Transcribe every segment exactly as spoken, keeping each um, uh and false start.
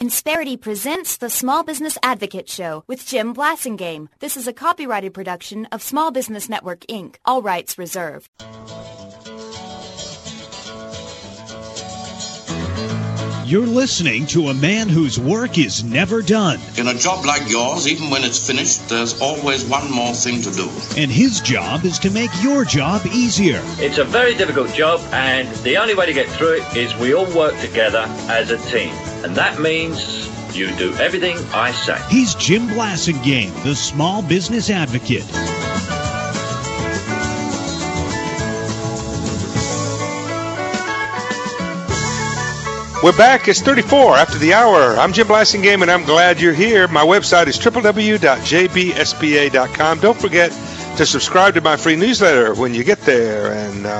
Insperity presents the Small Business Advocate Show with Jim Blasingame. This is a copyrighted production of Small Business Network, Incorporated. All rights reserved. You're listening to a man whose work is never done. In a job like yours, even when it's finished, there's always one more thing to do. And his job is to make your job easier. It's a very difficult job, and the only way to get through it is we all work together as a team. And that means you do everything I say. He's Jim Blasingame, the Small Business Advocate. We're back. It's thirty-four after the hour. I'm Jim Blasingame, and I'm glad you're here. My website is w w w dot j b s b a dot com. Don't forget to subscribe to my free newsletter when you get there. And uh,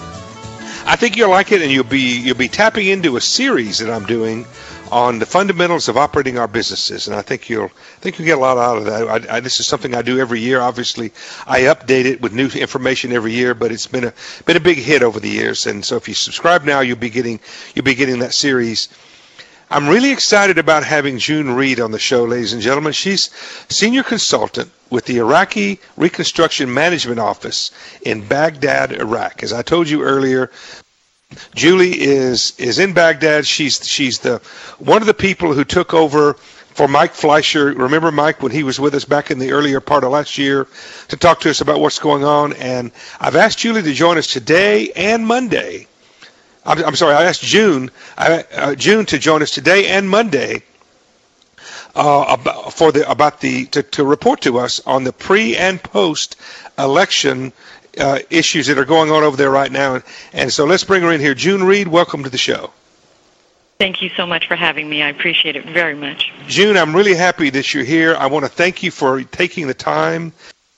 I think you'll like it, and you'll be you'll be tapping into a series that I'm doing on the fundamentals of operating our businesses, and I think you'll I think you'll get a lot out of that. I, I, this is something I do every year. Obviously, I update it with new information every year, but it's been a been a big hit over the years. And so, if you subscribe now, you'll be getting you'll be getting that series. I'm really excited about having June Reed on the show, ladies and gentlemen. She's senior consultant with the Iraqi Reconstruction Management Office in Baghdad, Iraq. As I told you earlier, Julie is is in Baghdad. She's she's the one of the people who took over for Mike Fleischer. Remember Mike when he was with us back in the earlier part of last year to talk to us about what's going on. And I've asked Julie to join us today and Monday. I'm, I'm sorry, I asked June I, uh, June to join us today and Monday uh, about, for the about the to, to report to us on the pre and post election Uh, issues that are going on over there right now. And, and so let's bring her in here. June Reed, welcome to the show. Thank you so much for having me. I appreciate it very much. June, I'm really happy that you're here. I want to thank you for taking the time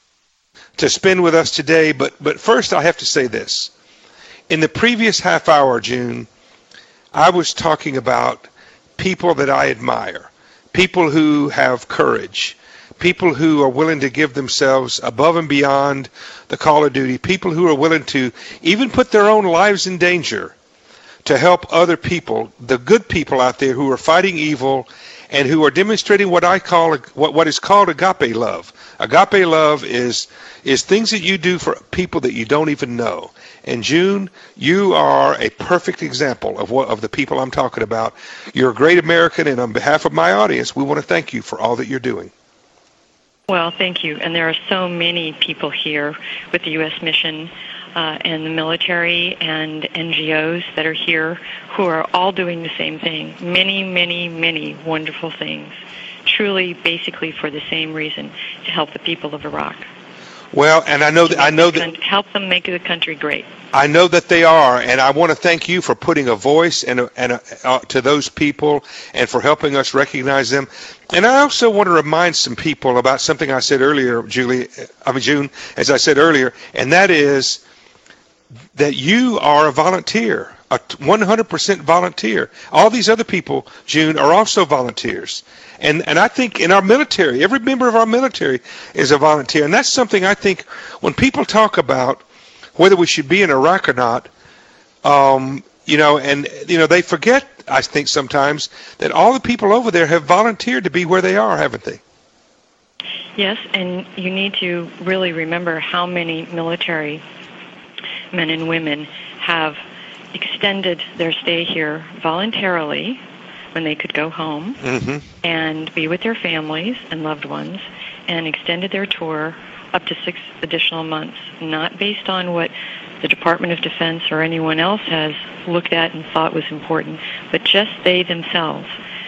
to spend with us today. But, but first, I have to say this. In the previous half hour, June, I was talking about people that I admire, people who have courage, people who are willing to give themselves above and beyond the call of duty, people who are willing to even put their own lives in danger to help other people, the good people out there who are fighting evil and who are demonstrating what I call what what is called agape love. Agape love is is things that you do for people that you don't even know. And June, you are a perfect example of what of the people I'm talking about. You're a great American, and on behalf of my audience, we want to thank you for all that you're doing. Well, thank you. And there are so many people here with the U S mission uh, and the military and N G Os that are here who are all doing the same thing. Many, many, many wonderful things. Truly, basically for the same reason, to help the people of Iraq. Well, and I know that I know that help them make the country great. I know that they are, and I want to thank you for putting a voice and a, and a, uh, to those people, and for helping us recognize them. And I also want to remind some people about something I said earlier, Julie. I mean June, as I said earlier, and that is that you are a volunteer, a one hundred percent volunteer. All these other people, June, are also volunteers. And and I think in our military, every member of our military is a volunteer. And that's something I think when people talk about whether we should be in Iraq or not, um, you know, and, you know, they forget, I think sometimes, that all the people over there have volunteered to be where they are, haven't they? Yes, and you need to really remember how many military men and women have extended their stay here voluntarily when they could go home mm-hmm. and be with their families and loved ones, and extended their tour up to six additional months, not based on what the Department of Defense or anyone else has looked at and thought was important, but just they themselves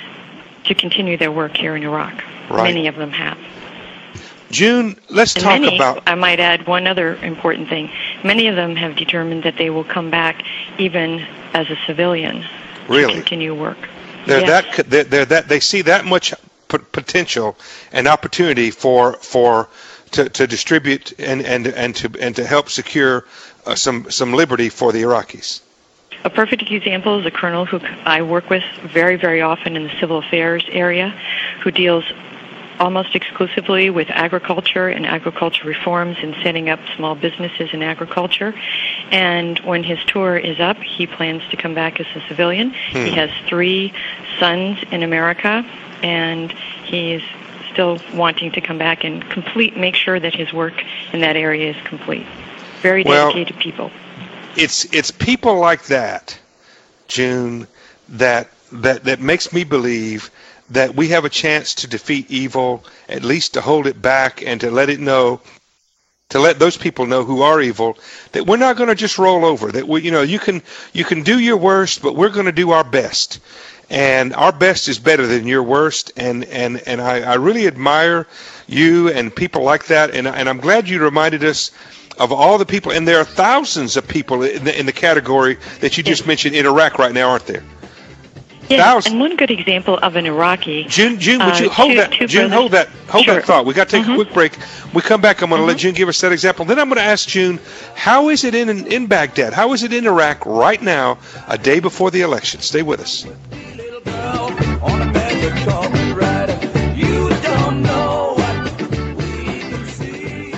to continue their work here in Iraq. Right. Many of them have. June, let's and talk many, about... I might add one other important thing. Many of them have determined that they will come back even as a civilian really? to continue work. They're yes. that, they're, they're that, they see that much p- potential and opportunity for... for To, to distribute and, and and to and to help secure uh, some some liberty for the Iraqis. A perfect example is a colonel who I work with very very often in the civil affairs area, who deals almost exclusively with agriculture and agriculture reforms and setting up small businesses in agriculture. And when his tour is up, he plans to come back as a civilian. Hmm. He has three sons in America, and he's still wanting to come back and complete, make sure that his work in that area is complete. Very dedicated well, people. It's it's people like that, June, that that that makes me believe that we have a chance to defeat evil, at least to hold it back and to let it know, to let those people know who are evil, that we're not going to just roll over. That we, you know, you can you can do your worst, but we're going to do our best, and our best is better than your worst. And and and I, I really admire you and people like that. And and I'm glad you reminded us of all the people, and there are thousands of people in the in the category that you just mentioned in Iraq right now, aren't there? Yes, and one good example of an Iraqi. June, June, would you uh, hold two, that? Two June, brothers. hold that. Hold sure. that thought. We got to take mm-hmm. a quick break. We come back. I'm going to mm-hmm. let June give us that example. Then I'm going to ask June, how is it in in Baghdad? How is it in Iraq right now, a day before the election? Stay with us. Little girl on a magic carpet ride. You don't know what we can see.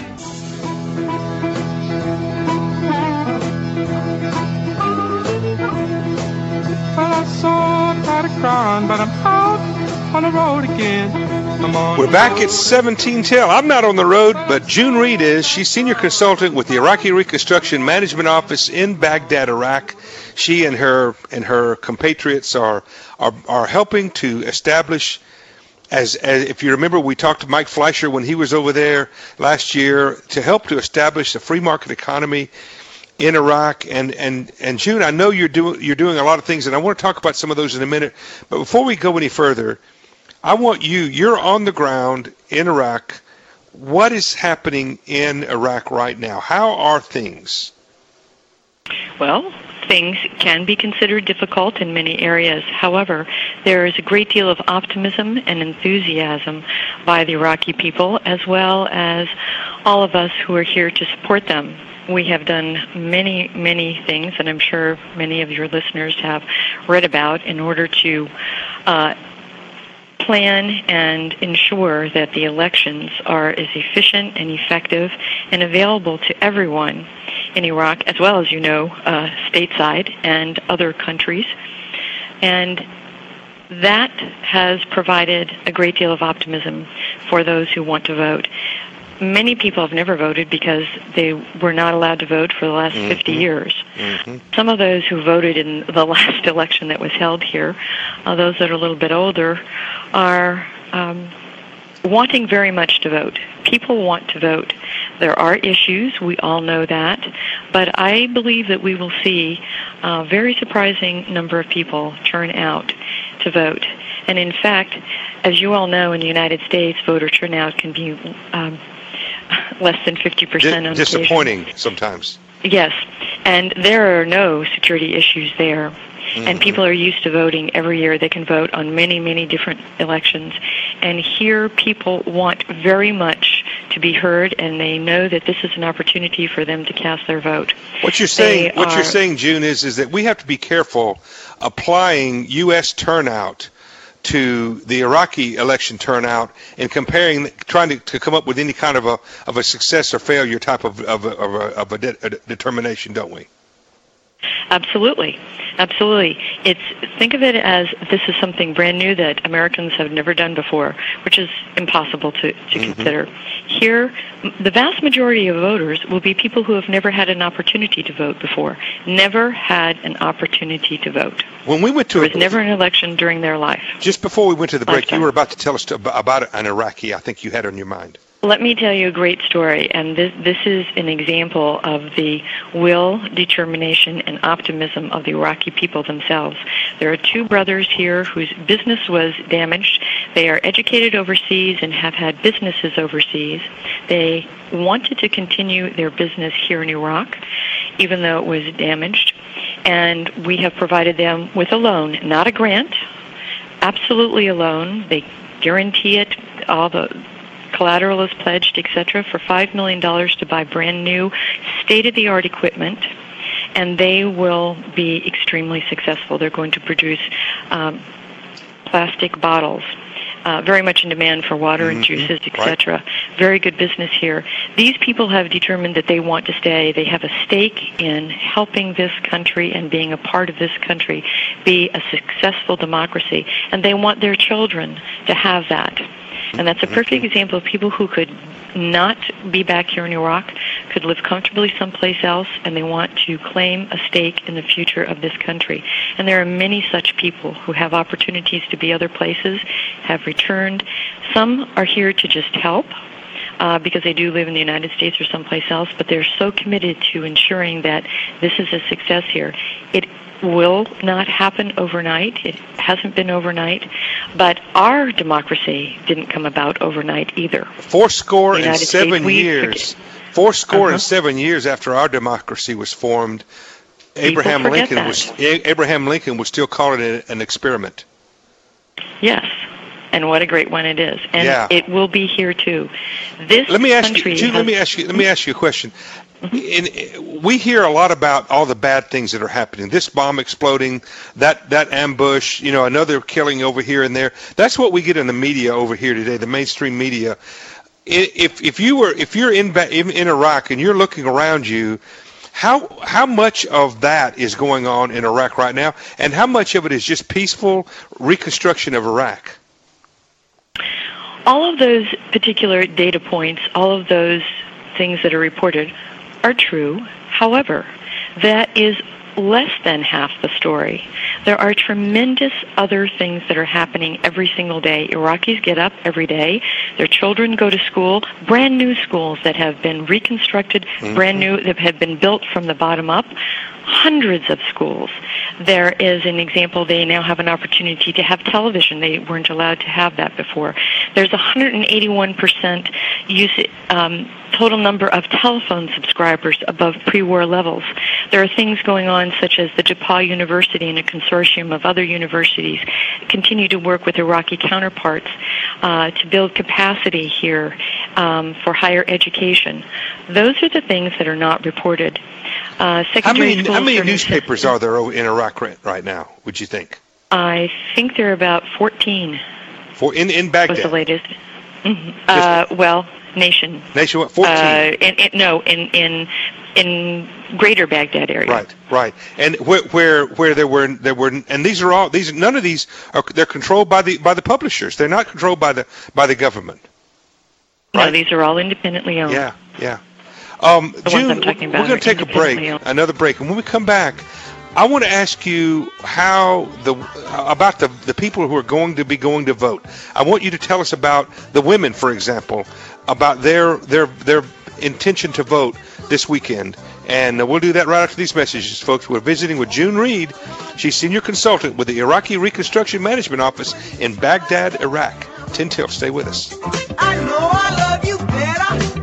Well, I saw a lot of crying, but I'm out on the road again. I'm on We're back at seventeen till. I'm not on the road, but June Reed is. She's senior consultant with the Iraqi Reconstruction Management Office in Baghdad, Iraq. She and her and her compatriots are are, are helping to establish, as, as if you remember, we talked to Mike Fleischer when he was over there last year, to help to establish a free market economy in Iraq. And, and, and June, I know you're doing you're doing a lot of things, and I want to talk about some of those in a minute. But before we go any further, I want you, you're on the ground in Iraq. What is happening in Iraq right now? How are things? Well, things can be considered difficult in many areas. However, there is a great deal of optimism and enthusiasm by the Iraqi people, as well as all of us who are here to support them. We have done many, many things, and I'm sure many of your listeners have read about, in order to uh, plan and ensure that the elections are as efficient and effective and available to everyone in Iraq, as well as, you know, uh, stateside and other countries. And that has provided a great deal of optimism for those who want to vote. Many people have never voted because they were not allowed to vote for the last mm-hmm. fifty years. Mm-hmm. Some of those who voted in the last election that was held here, uh, those that are a little bit older, are um, wanting very much to vote. People want to vote. There are issues, we all know that, but I believe that we will see a very surprising number of people turn out to vote. And in fact, as you all know, in the United States, voter turnout can be um, less than fifty percent on occasion. Disappointing sometimes. Yes, and there are no security issues there. Mm-hmm. And people are used to voting every year. They can vote on many, many different elections. And here people want very much to be heard, and they know that this is an opportunity for them to cast their vote. What you're saying, they what are, you're saying, June, is is that we have to be careful applying U S turnout to the Iraqi election turnout and comparing, trying to, to come up with any kind of a of a success or failure type of of a, of a, of a, de- a determination, don't we? Absolutely. Absolutely. It's think of it as this is something brand new that Americans have never done before, which is impossible to, to mm-hmm. consider. Here, the vast majority of voters will be people who have never had an opportunity to vote before, never had an opportunity to vote. When we went to there was a, never an election during their life. Just before we went to the break, Lifetime. You were about to tell us to, about an Iraqi I think you had on your mind. Let me tell you a great story, and this, this is an example of the will, determination, and optimism of the Iraqi people themselves. There are two brothers here whose business was damaged. They are educated overseas and have had businesses overseas. They wanted to continue their business here in Iraq, even though it was damaged, and we have provided them with a loan, not a grant, absolutely a loan. They guarantee it, all the collateral is pledged, et cetera, for five million dollars to buy brand new, state-of-the-art equipment, and they will be extremely successful. They're going to produce um, plastic bottles, uh, very much in demand for water and Mm-hmm. juices, et cetera. Very good business here. These people have determined that they want to stay. They have a stake in helping this country and being a part of this country be a successful democracy, and they want their children to have that. And that's a perfect example of people who could not be back here in Iraq, could live comfortably someplace else, and they want to claim a stake in the future of this country. And there are many such people who have opportunities to be other places, have returned. Some are here to just help, Uh, because they do live in the United States or someplace else, but they're so committed to ensuring that this is a success here. It will not happen overnight. It hasn't been overnight, but our democracy didn't come about overnight either. Four score The and United seven States, we years. forget- Four score and Uh-huh. seven years after our democracy was formed, Abraham forget Lincoln that. was A- Abraham Lincoln was still calling it an experiment. Yes, and what a great one it is. And Yeah. it will be here too. This Let me ask country you, Jude, has- let me ask you, let me ask you a question. In, we hear a lot about all the bad things that are happening. This bomb exploding, that that ambush, you know, another killing over here and there. That's what we get in the media over here today, the mainstream media. I- If if you were if you're in Ba- in, in Iraq and you're looking around you, how how much of that is going on in Iraq right now, and how much of it is just peaceful reconstruction of Iraq? All of those particular data points, all of those things that are reported are true. However, that is less than half the story. There are tremendous other things that are happening every single day. Iraqis get up every day. Their children go to school, brand new schools that have been reconstructed, Mhm. brand new, that have been built from the bottom up. Hundreds of schools. There is an example, they now have an opportunity to have television. They weren't allowed to have that before. There's one hundred eighty-one percent use, um, total number of telephone subscribers above pre-war levels. There are things going on such as the DePaul University and a consortium of other universities continue to work with Iraqi counterparts uh, to build capacity here um, for higher education. Those are the things that are not reported. Uh, How secondary many schools how many are- newspapers are there in Iraq right, right now? Would you think? I think there are about fourteen. For in in Was Baghdad. the latest? Mhm. Uh, well, nation. Nationwide, fourteen. Uh, in, in, no, in in in Greater Baghdad area. Right, right, and where where where there were there were and these are all these none of these are they're controlled by the by the publishers. They're not controlled by the by the government. No, these are all independently owned. Yeah, yeah. Um, The ones June, I'm talking about we're going are to take a break, independently owned. another break, and when we come back, I want to ask you how the about the the people who are going to be going to vote. I want you to tell us about the women, for example, about their their their intention to vote this weekend. And uh, we'll do that right after these messages, folks. We're visiting with June Reed. She's senior consultant with the Iraqi Reconstruction Management Office in Baghdad, Iraq. ten till, stay with us. I know I love you better.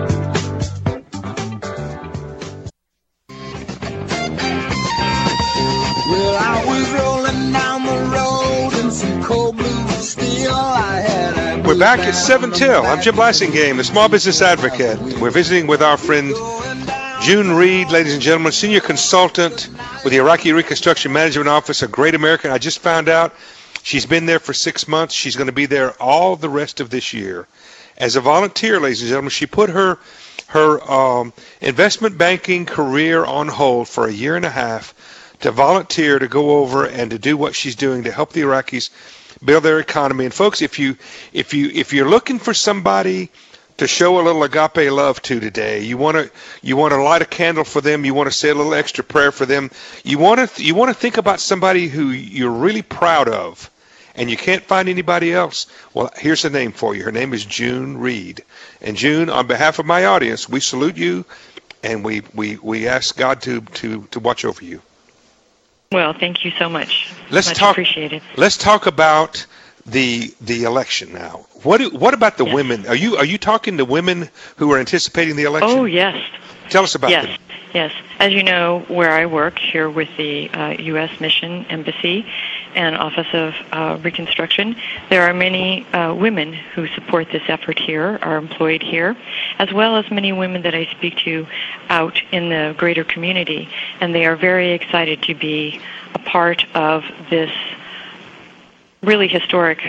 Well, I was rolling down the road in some cold blue steel. I had a We're back at seven till. I'm Jim Blasingame, the Small Business Advocate. We're visiting with our friend June Reed, ladies and gentlemen, senior consultant with the Iraqi Reconstruction Management Office, a great American. I just found out she's been there for six months. She's going to be there all the rest of this year. As a volunteer, ladies and gentlemen, she put her her um, investment banking career on hold for a year and a half to volunteer to go over and to do what she's doing to help the Iraqis build their economy. And folks, if you if you if you're looking for somebody to show a little agape love to today, you want to you want to light a candle for them, you want to say a little extra prayer for them, you want to you want to think about somebody who you're really proud of, and you can't find anybody else. Well, here's the name for you. Her name is June Reed. And June, on behalf of my audience, we salute you, and we we we ask God to to to watch over you. Well, thank you so much. Let's much talk. appreciated. Let's talk about the the election now. What do, what about the Yes. women? Are you are you talking to women who are anticipating the election? Oh, yes. Tell us about Yes, them. yes. As you know, where I work here with the uh, U S Mission Embassy and Office of uh, Reconstruction, there are many uh, women who support this effort here, are employed here, as well as many women that I speak to out in the greater community, and they are very excited to be a part of this really historic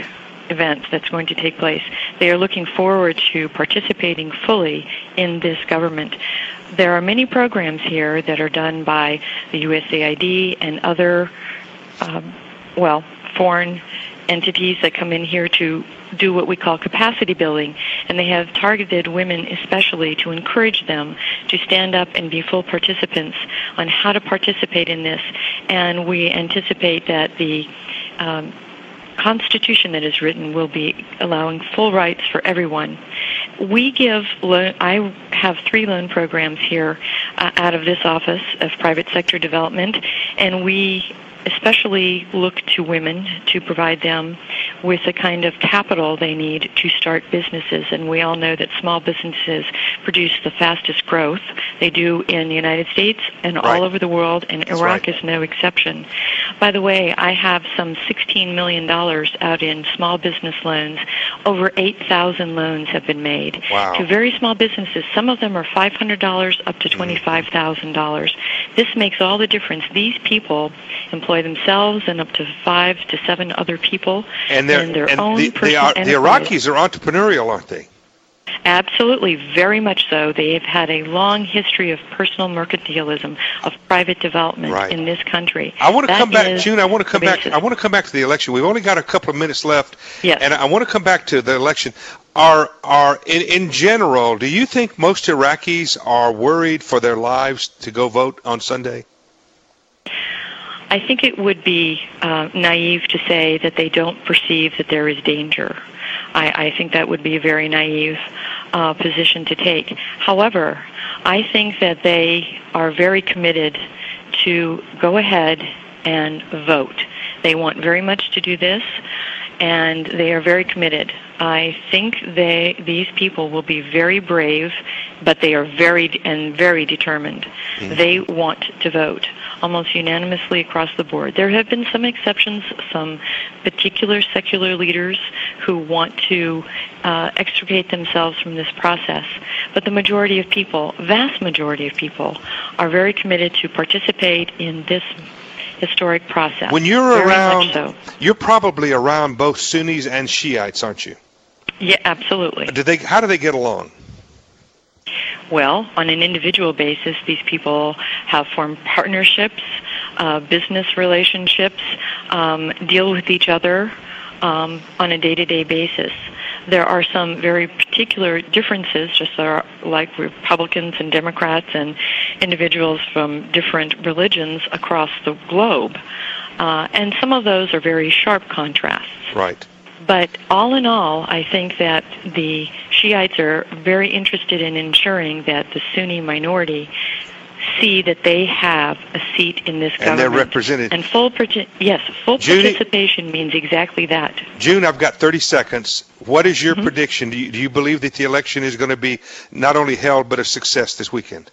event that's going to take place. They are looking forward to participating fully in this government. There are many programs here that are done by the U S A I D and other, um, well, foreign entities that come in here to do what we call capacity building, and they have targeted women especially to encourage them to stand up and be full participants on how to participate in this. And we anticipate that the um, Constitution that is written will be allowing full rights for everyone. We give loan, I have three loan programs here uh, out of this Office of Private Sector Development, and we especially look to women to provide them with the kind of capital they need to start businesses. And we all know that small businesses produce the fastest growth. They do in the United States and Right. all over the world, and That's Iraq right. is no exception. By the way, I have some sixteen million dollars out in small business loans. Over eight thousand loans have been made Wow. to very small businesses. Some of them are five hundred dollars up to twenty-five thousand dollars. This makes all the difference. These people employ themselves and up to five to seven other people And, they're, in their and own the, the, personal uh, the enterprise. Iraqis are entrepreneurial, aren't they? Absolutely, very much so. They have had a long history of personal mercantilism, of private development Right. in this country. I want to That come back, is June. I want to come the back. basis. I want to come back to the election. We've only got a couple of minutes left, Yes. and I want to come back to the election. Are are in, in general? Do you think most Iraqis are worried for their lives to go vote on Sunday? I think it would be uh, naive to say that they don't perceive that there is danger. I, I think that would be a very naive uh, position to take. However, I think that they are very committed to go ahead and vote. They want very much to do this, and they are very committed. I think they these people will be very brave, but they are very and very determined. Mm-hmm. They want to vote almost unanimously across the board. There have been some exceptions, some particular secular leaders who want to uh, extricate themselves from this process, but the majority of people, vast majority of people, are very committed to participate in this historic process. When you're Very around, much so. you're probably around both Sunnis and Shiites, aren't you? Yeah, absolutely. Do they? How do they get along? Well, on an individual basis, these people have formed partnerships, uh, business relationships, um, deal with each other um, on a day-to-day basis. There are some very particular differences, just are like Republicans and Democrats and individuals from different religions across the globe. Uh, and some of those are very sharp contrasts. Right. But all in all, I think that the Shiites are very interested in ensuring that the Sunni minority see that they have a seat in this government. And they're represented. And full, parti- yes, full Judy- participation means exactly that. June, I've got thirty seconds. What is your Mhm. prediction? Do you, do you believe that the election is going to be not only held but a success this weekend?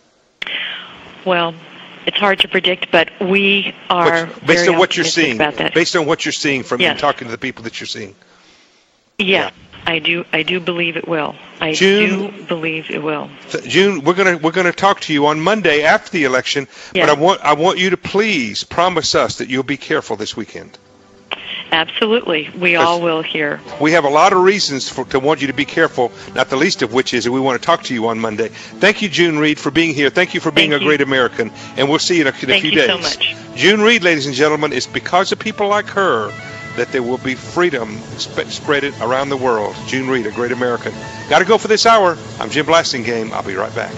Well, it's hard to predict, but we are What- based very on what you're optimistic seeing, about that. based on what you're seeing from Yes. talking to the people that you're seeing. Yeah, I do. I do believe it will. I June- do believe it will. Th- June, we're gonna we're gonna talk to you on Monday after the election, Yeah. but I want I want you to please promise us that you'll be careful this weekend. Absolutely, we all will here. We have a lot of reasons for, to want you to be careful, not the least of which is that we want to talk to you on Monday. Thank you, June Reed, for being here. Thank you for being Thank a you. great American, and we'll see you in a, in a Thank few you days. so much. June Reed, ladies and gentlemen, it's because of people like her that there will be freedom sp- spread it around the world. June Reed, a great American. Got to go for this hour. I'm Jim Blasingame. I'll be right back.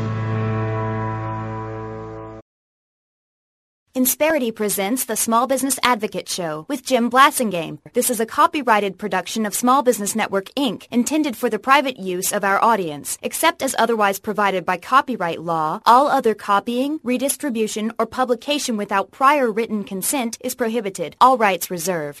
Insperity presents the Small Business Advocate Show with Jim Blasingame. This is a copyrighted production of Small Business Network, Incorporated, intended for the private use of our audience. Except as otherwise provided by copyright law, all other copying, redistribution, or publication without prior written consent is prohibited. All rights reserved.